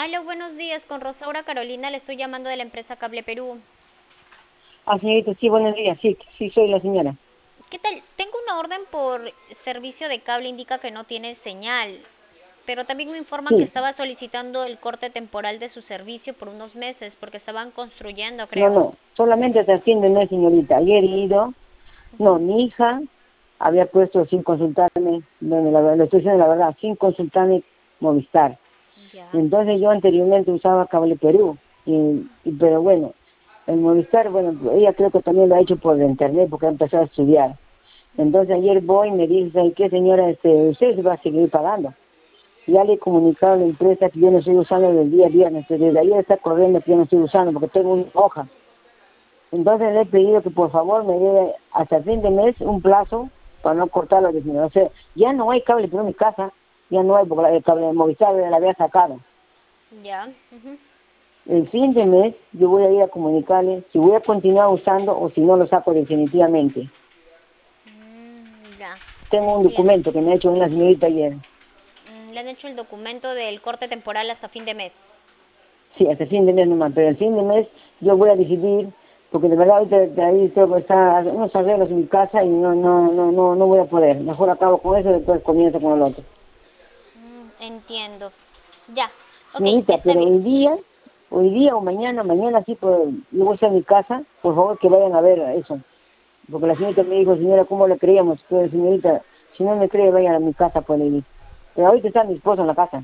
Aló, buenos días. Con Rosaura Carolina le estoy llamando de la empresa Cable Perú. Ah, señorita, sí, buenos días. Sí, sí, soy la señora. ¿Qué tal? Tengo una orden por servicio de cable, indica que no tiene señal, pero también me informan que Sí, estaba solicitando el corte temporal de su servicio por unos meses porque estaban construyendo, no, creo. no, solamente hasta el fin de mes, señorita. Ayer he ido, no, mi hija había puesto sin consultarme, bueno, la verdad, le estoy diciendo la verdad, sin consultarme Movistar. Ya, Entonces yo anteriormente usaba Cable Perú, pero bueno, el Movistar, bueno, ella creo que también lo ha hecho por internet porque ha empezado a estudiar. Entonces ayer voy y me dice, ¿sabe qué, señora? Usted se va a seguir pagando. Ya le he comunicado a la empresa que yo no estoy usando desde el día viernes, pero desde ayer está corriendo que yo no estoy usando porque tengo una hoja. Entonces le he pedido que por favor me dé hasta el fin de mes un plazo para no cortar la original. O sea, ya no hay cable pero en mi casa, ya no hay porque el cable de Movistar la había sacado. ya, ujú. El fin de mes yo voy a ir a comunicarle si voy a continuar usando o si no lo saco definitivamente. Ya, Tengo un entiendo. documento que me ha hecho una señorita ayer. Le han hecho el documento del corte temporal hasta fin de mes. Sí, hasta fin de mes nomás, pero el fin de mes yo voy a decidir, porque de verdad ahorita de ahí tengo que estar unos arreglos en mi casa y no voy a poder. Mejor acabo con eso y después comienzo con el otro. Entiendo. Ya, ok, Señorita, está pero bien. hoy día o mañana sí, pues, yo voy a estar en mi casa, por favor que vayan a ver eso. Porque la señorita me dijo, señora, ¿cómo le creíamos? Pues señorita, si no me cree, vayan a mi casa, pues le dije. Pero ahorita está mi esposo en la casa.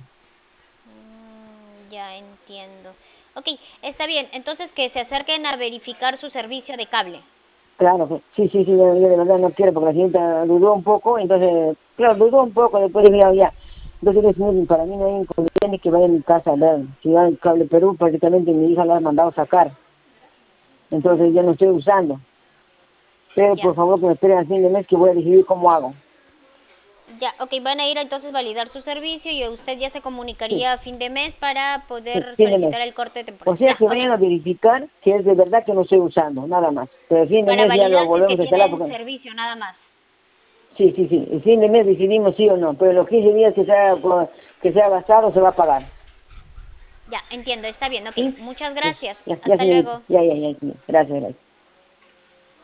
Ya entiendo. Ok, está bien. Entonces que se acerquen a verificar su servicio de cable. Claro, sí, yo de verdad no quiero porque la señorita dudó un poco, entonces, claro, dudó un poco, después dije, ya. Entonces, le dije, para mí no hay inconveniente que vaya a mi casa a ver. Si va el cable Perú, prácticamente mi hija la ha mandado sacar, entonces ya no estoy usando. Pero Ya, por favor que me esperen al fin de mes que voy a decidir cómo hago. ya, ok, van a ir entonces a validar su servicio y usted ya se Sí, comunicaría a fin de mes para sí, poder fin de mes. solicitar el corte temporal. O sea Ya, que ok, vayan a verificar si es de verdad que no estoy usando, nada más. Pero el fin de para mes ya lo validar si es que volvemos a instalar tienen porque servicio nada más. sí, el fin de mes decidimos sí o no, pero los 15 días que sea gastado se va a pagar. Ya, entiendo, está bien, ok. ¿Sí? Muchas Sí, gracias. ya Hasta señorita, luego. ya. Gracias.